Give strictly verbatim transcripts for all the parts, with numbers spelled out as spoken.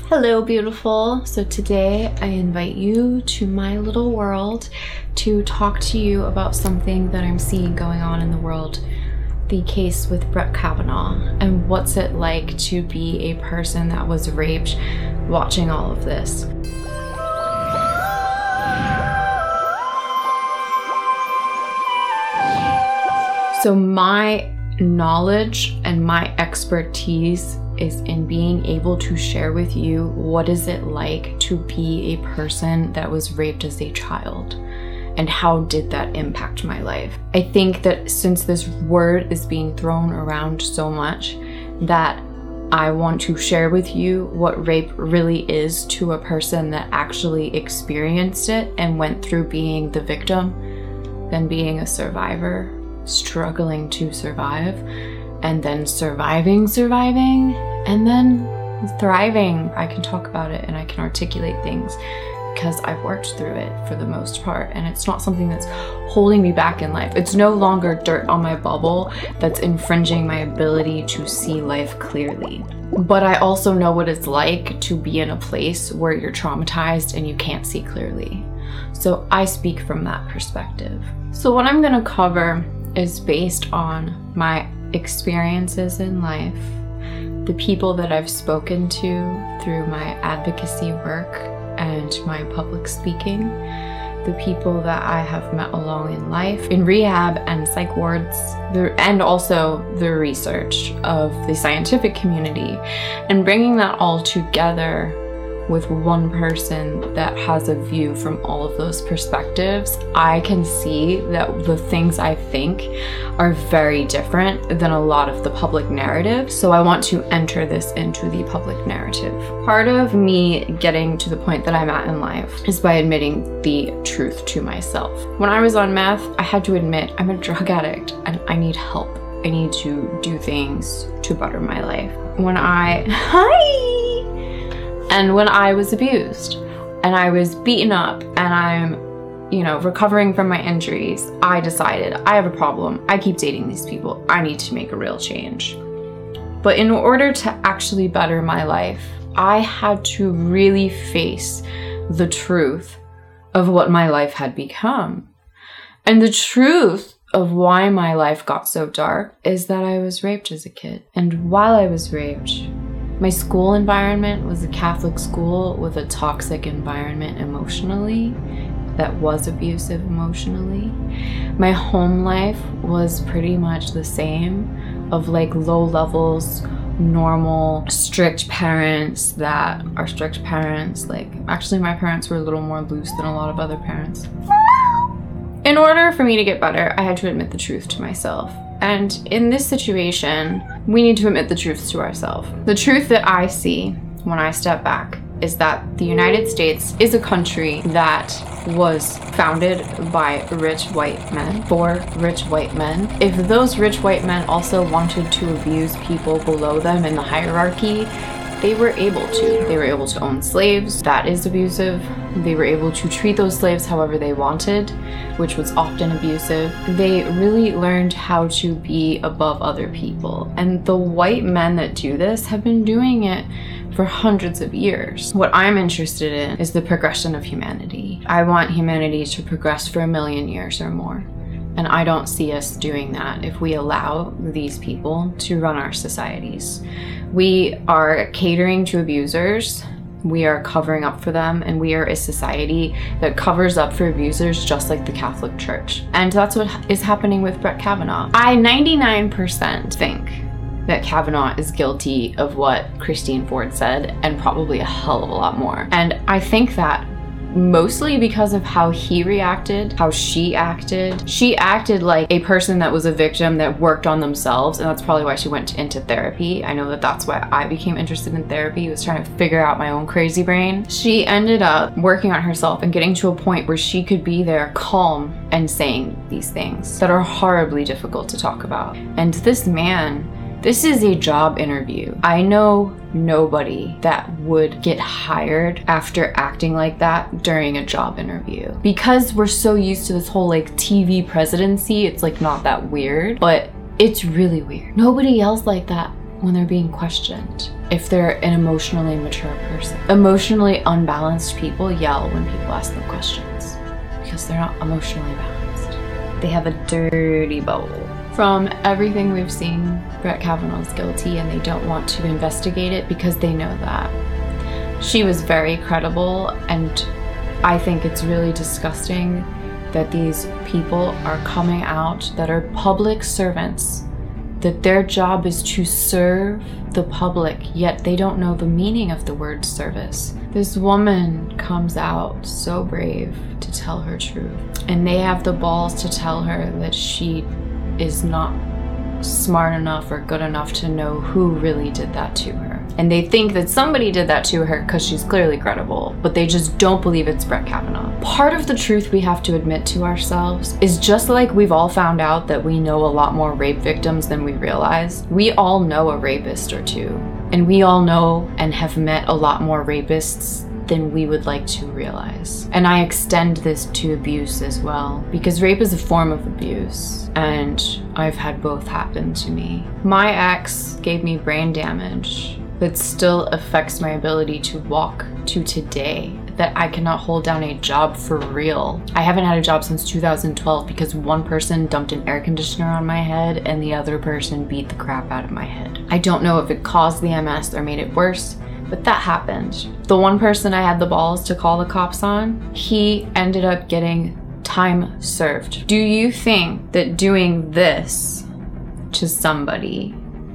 Hello, beautiful. So today I invite you to my little world to talk to you about something that I'm seeing going on in the world, the case with Brett Kavanaugh, and what's it like to be a person that was raped watching all of this. So my knowledge and my expertise is in being able to share with you what is it like to be a person that was raped as a child and how did that impact my life. I think that since this word is being thrown around so much, that I want to share with you what rape really is to a person that actually experienced it and went through being the victim, then being a survivor, struggling to survive, and then surviving, surviving, and then thriving. I can talk about it and I can articulate things because I've worked through it for the most part, and it's not something that's holding me back in life. It's no longer dirt on my bubble that's infringing my ability to see life clearly. But I also know what it's like to be in a place where you're traumatized and you can't see clearly. So I speak from that perspective. So what I'm gonna cover is based on my experiences in life, the people that I've spoken to through my advocacy work and my public speaking, the people that I have met along in life, in rehab and psych wards, and also the research of the scientific community, and bringing that all together with one person that has a view from all of those perspectives. I can see that the things I think are very different than a lot of the public narrative. So I want to enter this into the public narrative. Part of me getting to the point that I'm at in life is by admitting the truth to myself. When I was on meth, I had to admit I'm a drug addict and I need help. I need to do things to better my life. When I, hi! And when I was abused and I was beaten up and I'm, you know, recovering from my injuries, I decided I have a problem. I keep dating these people. I need to make a real change. But in order to actually better my life, I had to really face the truth of what my life had become. And the truth of why my life got so dark is that I was raped as a kid. And while I was raped, my school environment was a Catholic school with a toxic environment emotionally that was abusive emotionally. My home life was pretty much the same, of like low levels, normal, strict parents that are strict parents. Like, actually my parents were a little more loose than a lot of other parents. In order for me to get better, I had to admit the truth to myself. And in this situation, we need to admit the truths to ourselves. The truth that I see when I step back is that the United States is a country that was founded by rich white men, for rich white men. If those rich white men also wanted to abuse people below them in the hierarchy, they were able to. They were able to own slaves. That is abusive. They were able to treat those slaves however they wanted, which was often abusive. They really learned how to be above other people. And the white men that do this have been doing it for hundreds of years. What I'm interested in is the progression of humanity. I want humanity to progress for a million years or more. And I don't see us doing that if we allow these people to run our societies. We are catering to abusers, we are covering up for them, and we are a society that covers up for abusers just like the Catholic Church. And that's what is happening with Brett Kavanaugh. I ninety-nine percent think that Kavanaugh is guilty of what Christine Ford said, and probably a hell of a lot more. And I think that mostly because of how he reacted, how she acted. She acted like a person that was a victim that worked on themselves, and that's probably why she went into therapy. I know that that's why I became interested in therapy, was trying to figure out my own crazy brain. She ended up working on herself and getting to a point where she could be there calm and saying these things that are horribly difficult to talk about. And this man, this is a job interview. I know nobody that would get hired after acting like that during a job interview. Because we're so used to this whole like T V presidency, it's like not that weird, but it's really weird. Nobody else like that when they're being questioned. If they're an emotionally mature person. Emotionally unbalanced people yell when people ask them questions because they're not emotionally balanced. They have a dirty bubble. From everything we've seen, Brett Kavanaugh's guilty and they don't want to investigate it because they know that. She was very credible, and I think it's really disgusting that these people are coming out that are public servants, that their job is to serve the public, yet they don't know the meaning of the word service. This woman comes out so brave to tell her truth, and they have the balls to tell her that she is not smart enough or good enough to know who really did that to her. And they think that somebody did that to her because she's clearly credible, but they just don't believe it's Brett Kavanaugh. Part of the truth we have to admit to ourselves is just like we've all found out that we know a lot more rape victims than we realize, we all know a rapist or two. And we all know and have met a lot more rapists than we would like to realize. And I extend this to abuse as well, because rape is a form of abuse, and I've had both happen to me. My ex gave me brain damage that still affects my ability to walk to today, that I cannot hold down a job for real. I haven't had a job since two thousand twelve because one person dumped an air conditioner on my head and the other person beat the crap out of my head. I don't know if it caused the M S or made it worse, but that happened. The one person I had the balls to call the cops on, he ended up getting time served. Do you think that doing this to somebody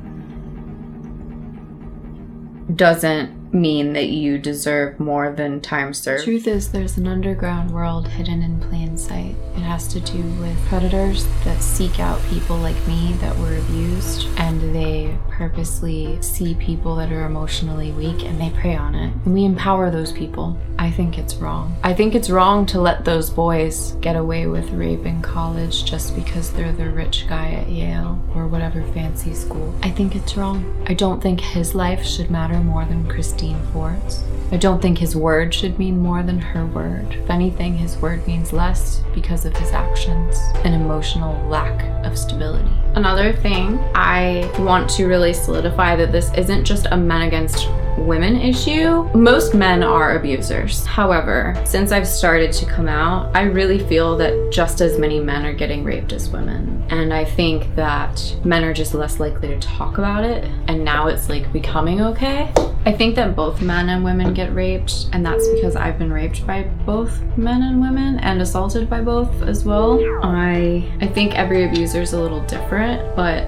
doesn't mean that you deserve more than time served? The truth is, there's an underground world hidden in plain sight. It has to do with predators that seek out people like me that were abused, and they purposely see people that are emotionally weak and they prey on it. And we empower those people. I think it's wrong. I think it's wrong to let those boys get away with rape in college just because they're the rich guy at Yale or whatever fancy school. I think it's wrong. I don't think his life should matter more than Christine Ford's. I don't think his word should mean more than her word. If anything, his word means less because of his actions and emotional lack of stability. Another thing, I want to really solidify that this isn't just a men against women issue. Most men are abusers. However, since I've started to come out, I really feel that just as many men are getting raped as women. And I think that men are just less likely to talk about it, and now it's like becoming okay. I think that both men and women get raped, and that's because I've been raped by both men and women and assaulted by both as well. I I think every abuser is a little different, but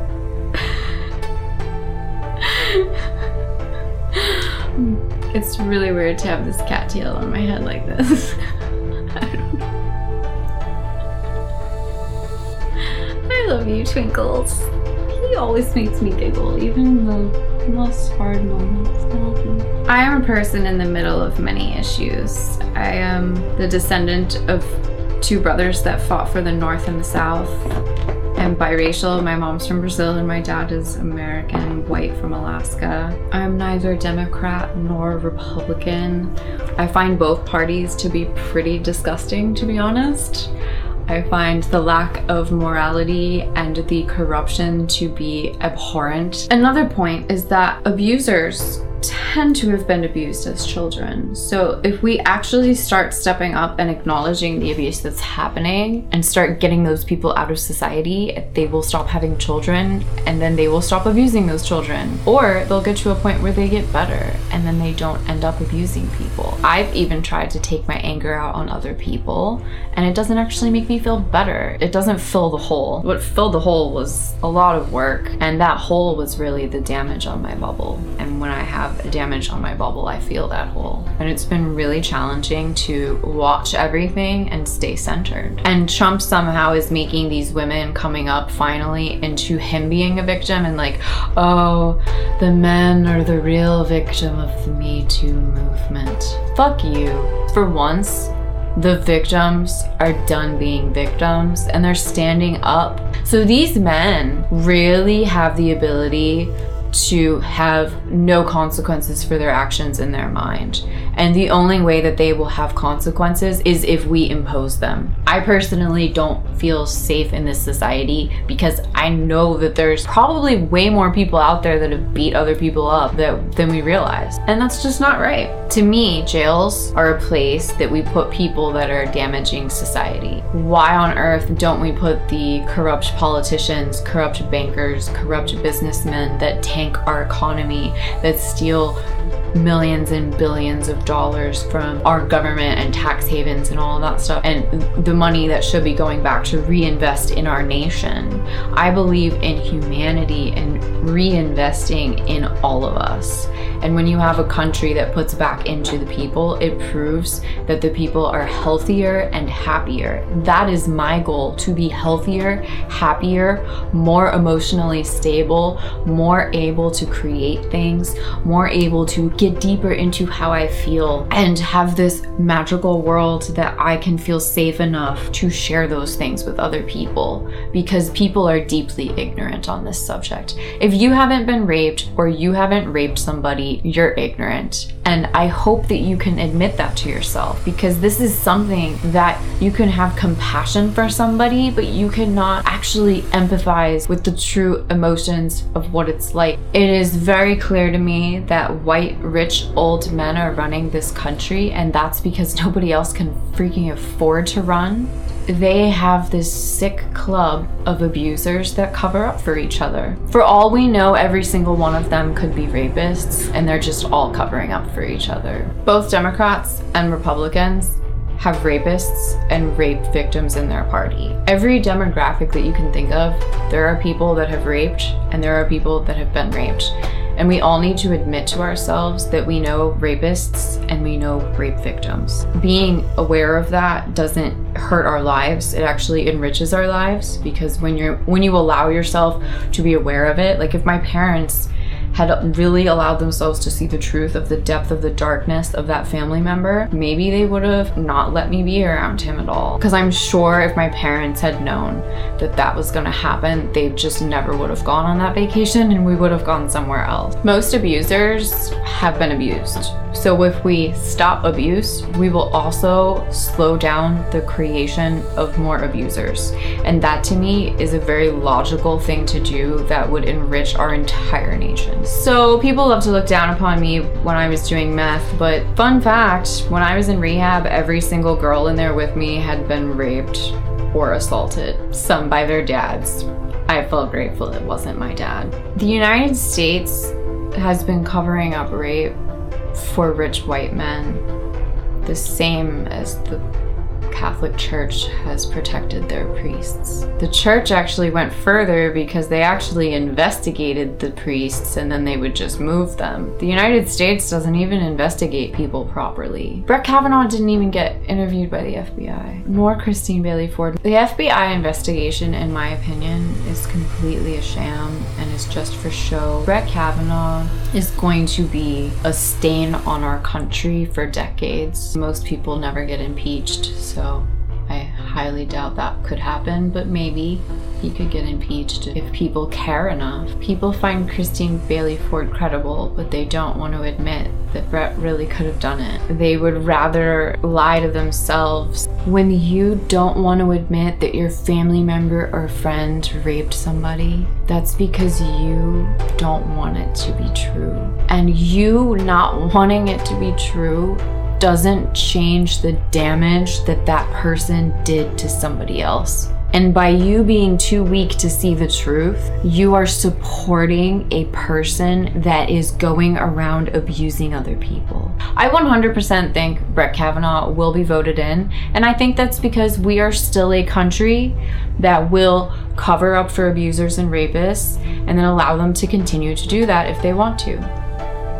it's really weird to have this cat tail on my head like this. I don't know. I love you, Twinkles. He always makes me giggle, even in the most hard moments. I am a person in the middle of many issues. I am the descendant of two brothers that fought for the North and the South. I'm biracial. My mom's from Brazil and my dad is American, white from Alaska. I'm neither Democrat nor Republican. I find both parties to be pretty disgusting, to be honest. I find the lack of morality and the corruption to be abhorrent. Another point is that abusers tend to have been abused as children. So if we actually start stepping up and acknowledging the abuse that's happening and start getting those people out of society, they will stop having children, and then they will stop abusing those children. Or they'll get to a point where they get better and then they don't end up abusing people. I've even tried to take my anger out on other people, and it doesn't actually make me feel better. It doesn't fill the hole. What filled the hole was a lot of work, and that hole was really the damage on my bubble. And when I have a damage on my bubble, I feel that hole. And it's been really challenging to watch everything and stay centered. And Trump somehow is making these women coming up finally into him being a victim, and like, oh, the men are the real victim of the Me Too movement. Fuck you. For once, the victims are done being victims and they're standing up. So these men really have the ability to have no consequences for their actions in their mind. And the only way that they will have consequences is if we impose them. I personally don't feel safe in this society because I know that there's probably way more people out there that have beat other people up that, than we realize. And that's just not right. To me, jails are a place that we put people that are damaging society. Why on earth don't we put the corrupt politicians, corrupt bankers, corrupt businessmen that tank our economy, that steal millions and billions of dollars from our government and tax havens and all of that stuff, and the money that should be going back to reinvest in our nation? I believe in humanity and reinvesting in all of us. And when you have a country that puts back into the people, it proves that the people are healthier and happier. That is my goal, to be healthier, happier, more emotionally stable, more able to create things, more able to get deeper into how I feel, and have this magical world that I can feel safe enough to share those things with other people, because people are deeply ignorant on this subject. If you haven't been raped or you haven't raped somebody, you're ignorant. And I hope that you can admit that to yourself, because this is something that you can have compassion for somebody, but you cannot actually empathize with the true emotions of what it's like. It is very clear to me that white, rich, old men are running this country, and that's because nobody else can freaking afford to run. They have this sick club of abusers that cover up for each other. For all we know, every single one of them could be rapists, and they're just all covering up for each other. Both Democrats and Republicans have rapists and rape victims in their party. Every demographic that you can think of, there are people that have raped and there are people that have been raped. And we all need to admit to ourselves that we know rapists and we know rape victims. Being aware of that doesn't hurt our lives. It actually enriches our lives, because when you're when you allow yourself to be aware of it, like if my parents had really allowed themselves to see the truth of the depth of the darkness of that family member, maybe they would have not let me be around him at all. Because I'm sure if my parents had known that that was gonna happen, they just never would have gone on that vacation and we would have gone somewhere else. Most abusers have been abused. So if we stop abuse, we will also slow down the creation of more abusers. And that to me is a very logical thing to do that would enrich our entire nation. So people love to look down upon me when I was doing meth, but fun fact, when I was in rehab, every single girl in there with me had been raped or assaulted, some by their dads. I felt grateful it wasn't my dad. The United States has been covering up rape for rich white men, the same as the Catholic Church has protected their priests. The church actually went further because they actually investigated the priests and then they would just move them. The United States doesn't even investigate people properly. Brett Kavanaugh didn't even get interviewed by the F B I, nor Christine Blasey Ford. The F B I investigation, in my opinion, is completely a sham and is just for show. Brett Kavanaugh is going to be a stain on our country for decades. Most people never get impeached, so I highly doubt that could happen, but maybe he could get impeached if people care enough. People find Christine Blasey Ford credible, but they don't want to admit that Brett really could have done it. They would rather lie to themselves. When you don't want to admit that your family member or friend raped somebody, that's because you don't want it to be true. And you not wanting it to be true doesn't change the damage that that person did to somebody else. And by you being too weak to see the truth, you are supporting a person that is going around abusing other people. I one hundred percent think Brett Kavanaugh will be voted in, and I think that's because we are still a country that will cover up for abusers and rapists and then allow them to continue to do that if they want to.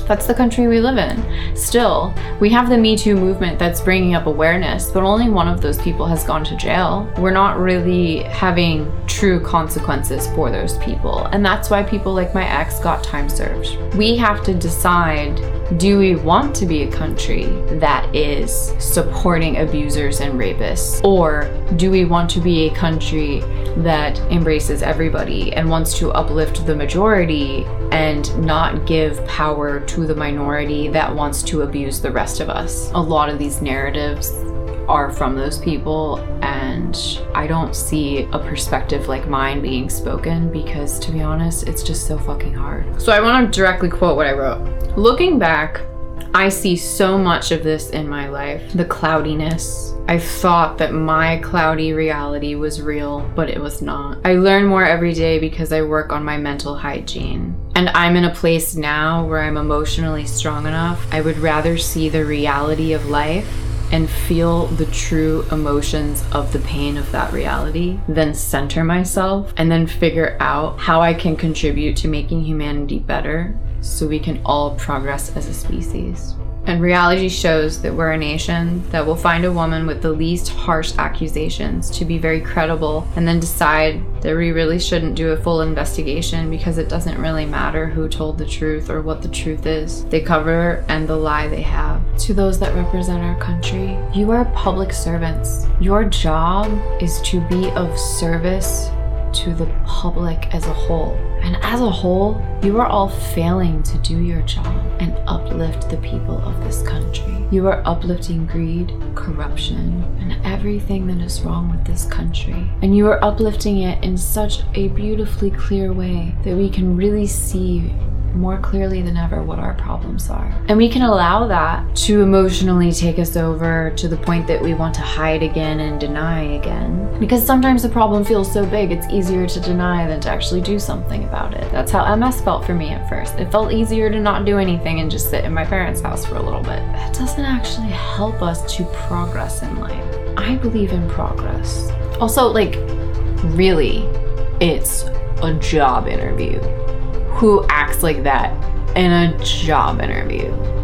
That's the country we live in. Still, we have the Me Too movement that's bringing up awareness, but only one of those people has gone to jail. We're not really having true consequences for those people. And that's why people like my ex got time served. We have to decide, do we want to be a country that is supporting abusers and rapists? Or do we want to be a country that embraces everybody and wants to uplift the majority and not give power to the minority that wants to abuse the rest of us? A lot of these narratives are from those people, and I don't see a perspective like mine being spoken because, to be honest, it's just so fucking hard. So I want to directly quote what I wrote. Looking back, I see so much of this in my life. The cloudiness. I thought that my cloudy reality was real, but it was not. I learn more every day because I work on my mental hygiene. And I'm in a place now where I'm emotionally strong enough. I would rather see the reality of life and feel the true emotions of the pain of that reality, then center myself and then figure out how I can contribute to making humanity better so we can all progress as a species. And reality shows that we're a nation that will find a woman with the least harsh accusations to be very credible and then decide that we really shouldn't do a full investigation because it doesn't really matter who told the truth or what the truth is. They cover and the lie they have. To those that represent our country, you are public servants. Your job is to be of service to the public as a whole. And as a whole, you are all failing to do your job and uplift the people of this country. You are uplifting greed, corruption, and everything that is wrong with this country. And you are uplifting it in such a beautifully clear way that we can really see more clearly than ever what our problems are. And we can allow that to emotionally take us over to the point that we want to hide again and deny again. Because sometimes the problem feels so big, it's easier to deny than to actually do something about it. That's how M S felt for me at first. It felt easier to not do anything and just sit in my parents' house for a little bit. That doesn't actually help us to progress in life. I believe in progress. Also, like, really, it's a job interview. Who acts like that in a job interview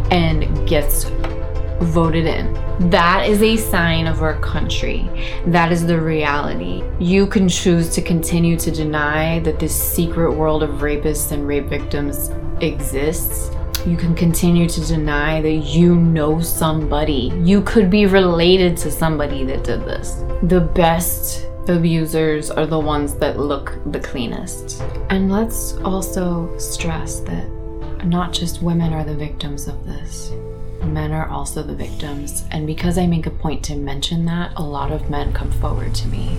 and gets voted in? That is a sign of our country. That is the reality. You can choose to continue to deny that this secret world of rapists and rape victims exists. You can continue to deny that you know somebody. You could be related to somebody that did this. The best abusers are the ones that look the cleanest. And let's also stress that not just women are the victims of this. Men are also the victims. And because I make a point to mention that, a lot of men come forward to me.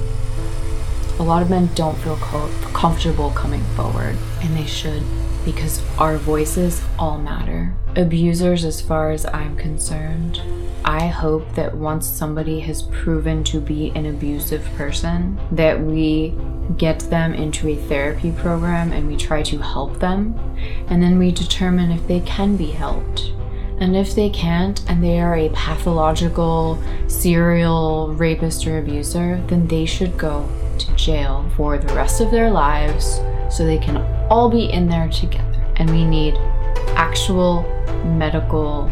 A lot of men don't feel co- comfortable coming forward, and they should, because our voices all matter. Abusers, as far as I'm concerned, I hope that once somebody has proven to be an abusive person, that we get them into a therapy program and we try to help them, and then we determine if they can be helped. And if they can't, and they are a pathological serial rapist or abuser, then they should go to jail for the rest of their lives so they can all be in there together. And we need actual medical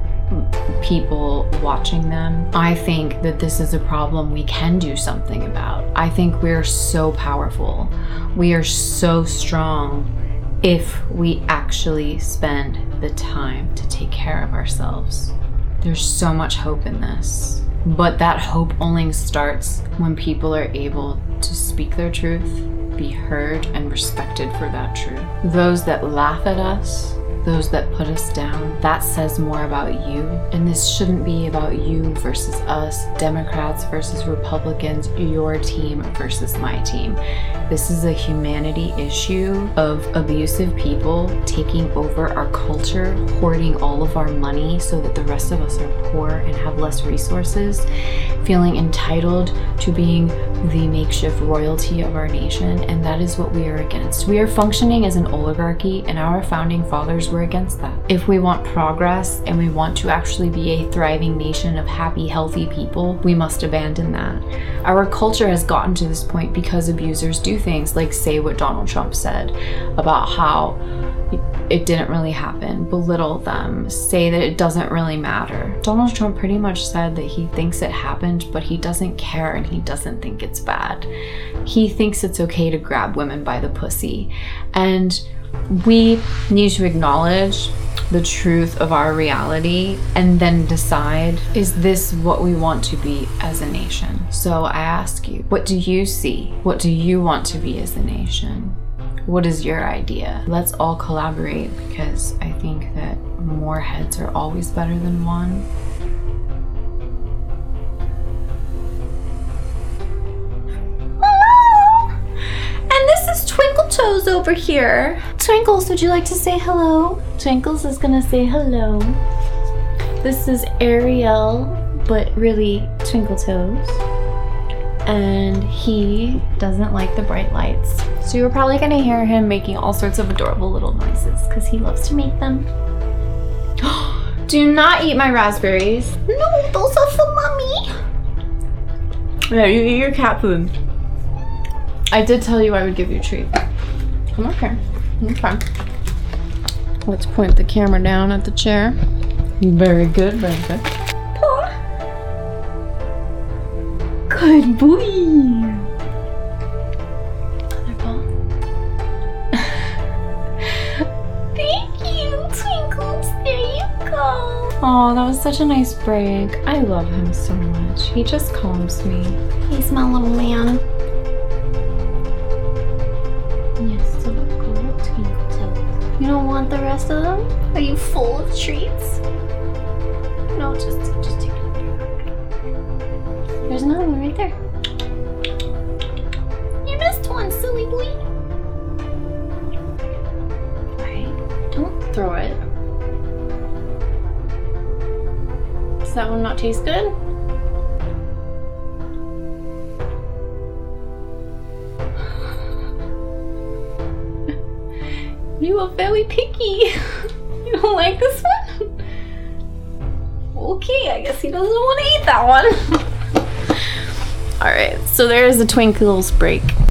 people watching them. I think that this is a problem we can do something about. I think we're so powerful. We are so strong if we actually spend the time to take care of ourselves. There's so much hope in this. But that hope only starts when people are able to speak their truth, be heard and respected for that truth. Those that laugh at us, those that put us down, that says more about you. And this shouldn't be about you versus us, Democrats versus Republicans, your team versus my team. This is a humanity issue of abusive people taking over our culture, hoarding all of our money so that the rest of us are poor and have less resources, feeling entitled to being the makeshift royalty of our nation, and that is what we are against. We are functioning as an oligarchy, and our founding fathers were against that. If we want progress and we want to actually be a thriving nation of happy, healthy people, we must abandon that. Our culture has gotten to this point because abusers do things like say what Donald Trump said about how it didn't really happen, belittle them, say that it doesn't really matter. Donald Trump pretty much said that he thinks it happened, but he doesn't care and he doesn't think it's bad. He thinks it's okay to grab women by the pussy. And we need to acknowledge the truth of our reality and then decide, is this what we want to be as a nation? So I ask you, what do you see? What do you want to be as a nation? What is your idea? Let's all collaborate, because I think that more heads are always better than one. Hello! And this is Twinkle Toes over here. Twinkles, would you like to say hello? Twinkles is gonna say hello. This is Ariel, but really Twinkle Toes. And he doesn't like the bright lights. So you're probably gonna hear him making all sorts of adorable little noises because he loves to make them. Do not eat my raspberries. No, those are for mommy. Yeah, you eat your cat food. I did tell you I would give you a treat. I'm okay. Okay. Let's point the camera down at the chair. Very good, very good. Good boy. Other ball. Thank you, Twinkles. There you go. Oh, that was such a nice break. I love him so much. He just calms me. He's my little man. Yes, so good, Twinkle Toes. You don't want the rest of them? Are you full of treats? No, just, just take it. There's another one right there. You missed one, silly boy. Alright, don't throw it. Does that one not taste good? You are very picky. You don't like this one? Okay, I guess he doesn't want to eat that one. All right, so there is a Twinkles break.